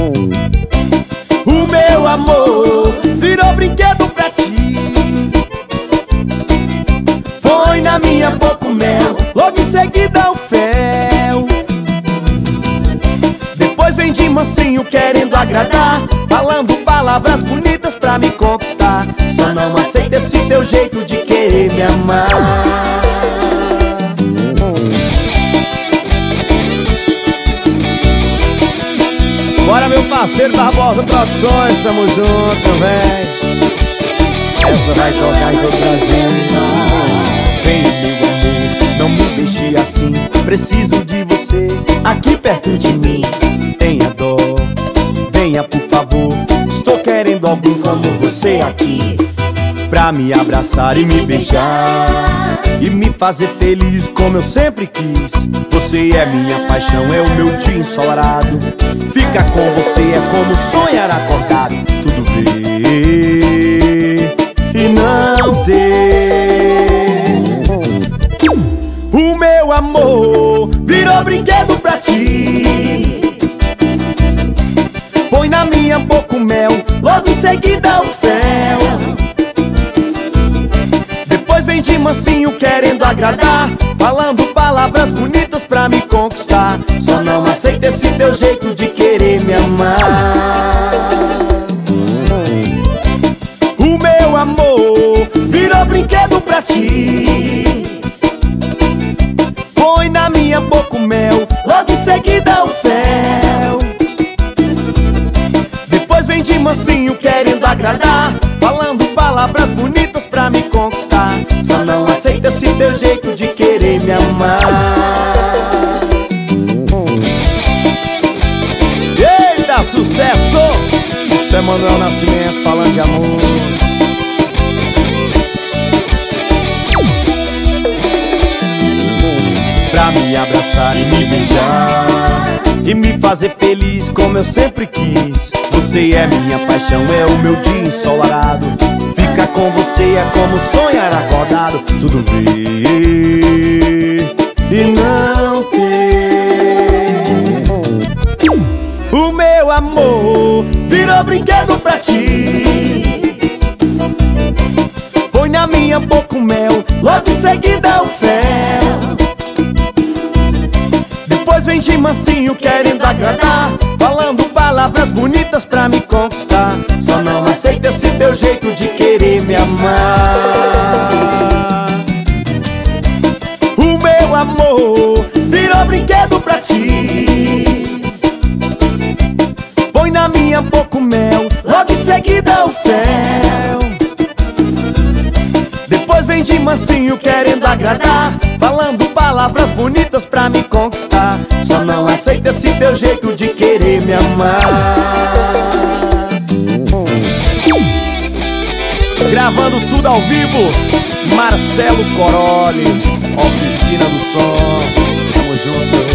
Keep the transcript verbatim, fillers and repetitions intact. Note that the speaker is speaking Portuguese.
O meu amor virou brinquedo pra ti. Põe na minha boca o mel, logo em seguida o fel. Depois vem de mansinho querendo agradar, falando palavras bonitas pra me conquistar. Só não aceita esse teu jeito de querer me amar. Bora, meu parceiro Barbosa Produções, tamo junto também. Essa vai tocar em todo o Brasil. Vem, meu amor, não me deixe assim. Preciso de você aqui perto de mim. Tenha dó, venha por favor. Estou querendo alguém como você aqui, pra me abraçar e me beijar e me fazer feliz como eu sempre quis. Você é minha paixão, é o meu dia ensolarado. Ficar com você é como sonhar acordado. Tudo ver e não ter. O meu amor virou brinquedo pra ti. Põe na minha boca o mel, logo em seguida o fel. Depois vem de mansinho querendo agradar, falando palavras bonitas pra me conquistar. Só não aceita esse teu jeito de querer me amar. O meu amor virou brinquedo pra ti. Põe na minha boca o mel, logo em seguida o fel. Depois vem de mansinho querendo agradar, falando palavras bonitas pra me conquistar. Só não aceita esse teu jeito de querer me amar. Eita, sucesso! Isso é Manuel Nascimento falando de amor. Pra me abraçar e me beijar e me fazer feliz como eu sempre quis. Você é minha paixão, é o meu dia ensolarado. Ficar com você é como sonhar acordado. Tudo ver e não ter. O meu amor virou brinquedo pra ti. Põe na minha boca o mel, logo em seguida o fel. Depois vem de mansinho querendo agradar, falando palavras bonitas pra me conquistar. Só não aceita esse teu jeito de querer me amar. O meu amor virou brinquedo pra ti. Põe na minha boca o mel, logo em seguida o fel. Depois vem de mansinho querendo agradar, falando palavras bonitas pra me conquistar. Só não aceita esse teu jeito de querer me amar. Gravando tudo ao vivo, Marcelo Coroli, Oficina do Som. Tamo junto.